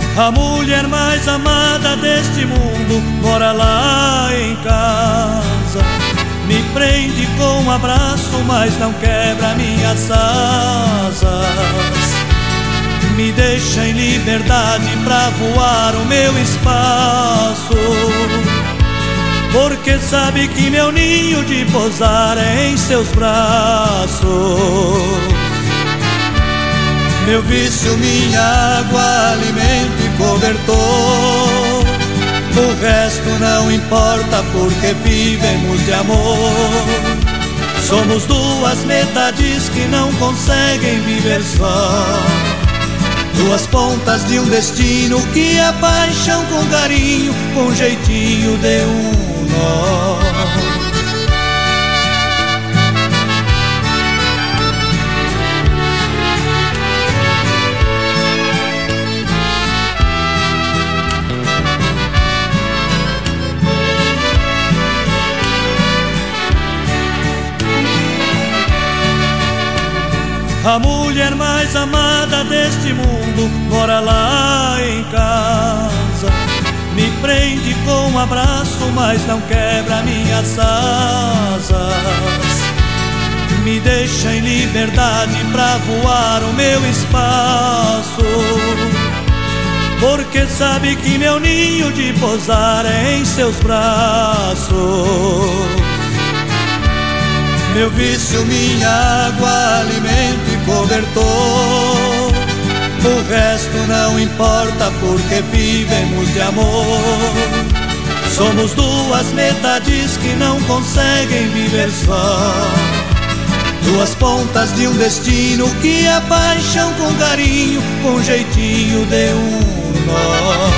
A mulher mais amada deste mundo mora lá em casa. Me prende com um abraço, mas não quebra minhas asas. Me deixa em liberdade pra voar o meu espaço, porque sabe que meu ninho de pousar é em seus braços. Meu vício, minha água, alimento e cobertor. O resto não importa, porque vivemos de amor. Somos duas metades que não conseguem viver só, duas pontas de um destino que é paixão com carinho, com jeitinho de um nó. A mulher mais amada deste mundo mora lá em casa. Me prende com um abraço, mas não quebra minhas asas. Me deixa em liberdade pra voar o meu espaço, porque sabe que meu ninho de pousar é em seus braços. Meu vício, minha água, alimento e cobertor. O resto não importa, porque vivemos de amor. Somos duas metades que não conseguem viver só, duas pontas de um destino que é paixão com carinho, com jeitinho de um nó.